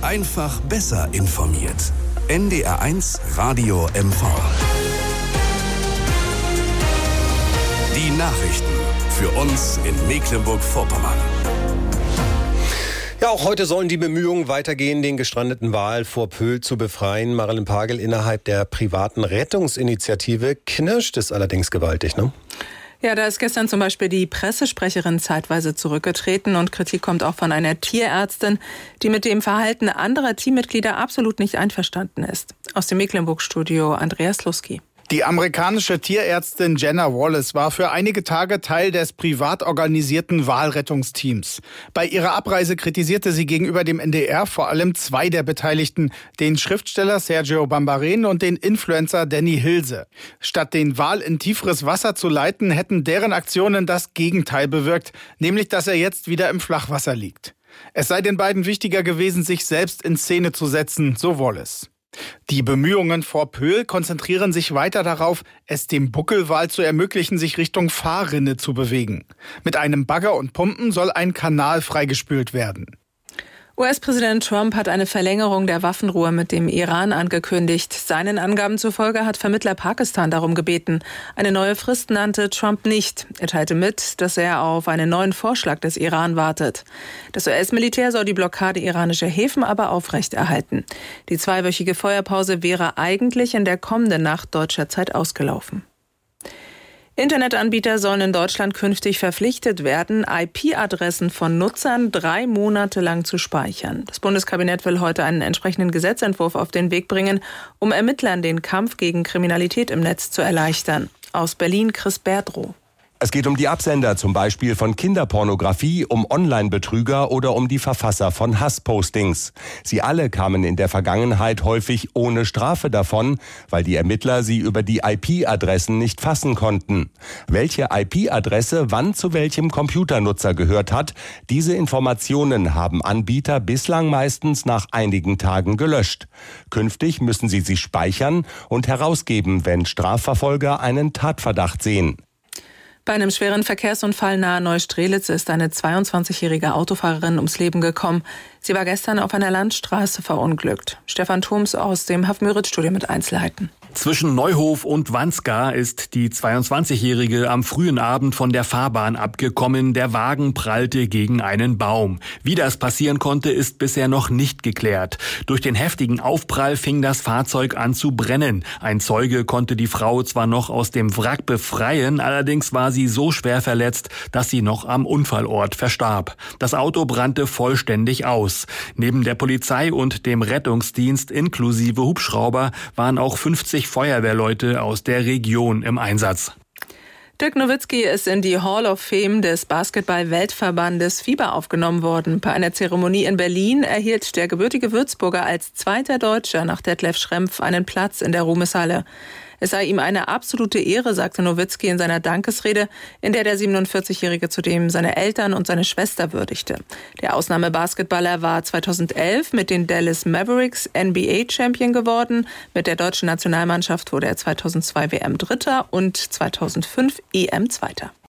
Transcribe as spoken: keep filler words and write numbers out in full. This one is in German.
Einfach besser informiert. N D R eins Radio M V. Die Nachrichten für uns in Mecklenburg-Vorpommern. Ja, auch heute sollen die Bemühungen weitergehen, den gestrandeten Wal vor Pöhl zu befreien. Marilyn Pagel, innerhalb der privaten Rettungsinitiative knirscht es allerdings gewaltig, ne? Ja, da ist gestern zum Beispiel die Pressesprecherin zeitweise zurückgetreten und Kritik kommt auch von einer Tierärztin, die mit dem Verhalten anderer Teammitglieder absolut nicht einverstanden ist. Aus dem Mecklenburg-Studio Andreas Luski. Die amerikanische Tierärztin Jenna Wallace war für einige Tage Teil des privat organisierten Walrettungsteams. Bei ihrer Abreise kritisierte sie gegenüber dem N D R vor allem zwei der Beteiligten, den Schriftsteller Sergio Bambaren und den Influencer Danny Hilse. Statt den Wal in tieferes Wasser zu leiten, hätten deren Aktionen das Gegenteil bewirkt, nämlich dass er jetzt wieder im Flachwasser liegt. Es sei den beiden wichtiger gewesen, sich selbst in Szene zu setzen, so Wallace. Die Bemühungen vor Pöhl konzentrieren sich weiter darauf, es dem Buckelwal zu ermöglichen, sich Richtung Fahrrinne zu bewegen. Mit einem Bagger und Pumpen soll ein Kanal freigespült werden. U S-Präsident Trump hat eine Verlängerung der Waffenruhe mit dem Iran angekündigt. Seinen Angaben zufolge hat Vermittler Pakistan darum gebeten. Eine neue Frist nannte Trump nicht. Er teilte mit, dass er auf einen neuen Vorschlag des Iran wartet. Das U S-Militär soll die Blockade iranischer Häfen aber aufrechterhalten. Die zweiwöchige Feuerpause wäre eigentlich in der kommenden Nacht deutscher Zeit ausgelaufen. Internetanbieter sollen in Deutschland künftig verpflichtet werden, I P-Adressen von Nutzern drei Monate lang zu speichern. Das Bundeskabinett will heute einen entsprechenden Gesetzentwurf auf den Weg bringen, um Ermittlern den Kampf gegen Kriminalität im Netz zu erleichtern. Aus Berlin Chris Berdrow. Es geht um die Absender, zum Beispiel von Kinderpornografie, um Online-Betrüger oder um die Verfasser von Hasspostings. Sie alle kamen in der Vergangenheit häufig ohne Strafe davon, weil die Ermittler sie über die I P-Adressen nicht fassen konnten. Welche I P-Adresse wann zu welchem Computernutzer gehört hat, diese Informationen haben Anbieter bislang meistens nach einigen Tagen gelöscht. Künftig müssen sie sie speichern und herausgeben, wenn Strafverfolger einen Tatverdacht sehen. Bei einem schweren Verkehrsunfall nahe Neustrelitz ist eine zweiundzwanzigjährige Autofahrerin ums Leben gekommen. Sie war gestern auf einer Landstraße verunglückt. Stefan Thoms aus dem Haff-Müritz-Studio mit Einzelheiten. Zwischen Neuhof und Wanska ist die zweiundzwanzigjährige am frühen Abend von der Fahrbahn abgekommen. Der Wagen prallte gegen einen Baum. Wie das passieren konnte, ist bisher noch nicht geklärt. Durch den heftigen Aufprall fing das Fahrzeug an zu brennen. Ein Zeuge konnte die Frau zwar noch aus dem Wrack befreien, allerdings war sie so schwer verletzt, dass sie noch am Unfallort verstarb. Das Auto brannte vollständig aus. Neben der Polizei und dem Rettungsdienst inklusive Hubschrauber waren auch fünfzig Feuerwehrleute aus der Region im Einsatz. Dirk Nowitzki ist in die Hall of Fame des Basketball-Weltverbandes FIBA aufgenommen worden. Bei einer Zeremonie in Berlin erhielt der gebürtige Würzburger als zweiter Deutscher nach Detlef Schrempf einen Platz in der Ruhmeshalle. Es sei ihm eine absolute Ehre, sagte Nowitzki in seiner Dankesrede, in der der siebenundvierzigjährige zudem seine Eltern und seine Schwester würdigte. Der Ausnahmebasketballer war zweitausendelf mit den Dallas Mavericks N B A-Champion geworden. Mit der deutschen Nationalmannschaft wurde er zweitausendzwei W M Dritter und zweitausendfünf E M Zweiter.